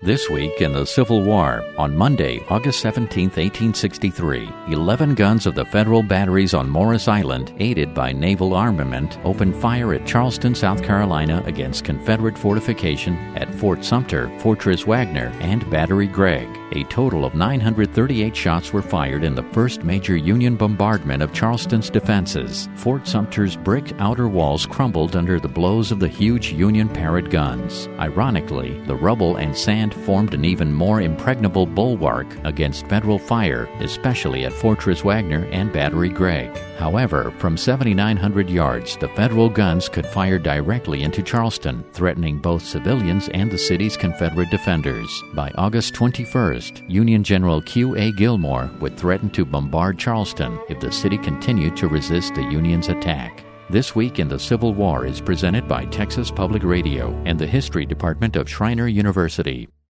This week in the Civil War, on Monday, August 17, 1863, 11 guns of the Federal batteries on Morris Island, aided by naval armament, opened fire at Charleston, South Carolina against Confederate fortification at Fort Sumter, Fortress Wagner, and Battery Gregg. A total of 938 shots were fired in the first major Union bombardment of Charleston's defenses. Fort Sumter's brick outer walls crumbled under the blows of the huge Union Parrott guns. Ironically, the rubble and sand formed an even more impregnable bulwark against Federal fire, especially at Fortress Wagner and Battery Gregg. However, from 7,900 yards, the Federal guns could fire directly into Charleston, threatening both civilians and the city's Confederate defenders. By August 21st, Union General Q.A. Gillmore would threaten to bombard Charleston if the city continued to resist the Union's attack. This Week in the Civil War is presented by Texas Public Radio and the History Department of Schreiner University.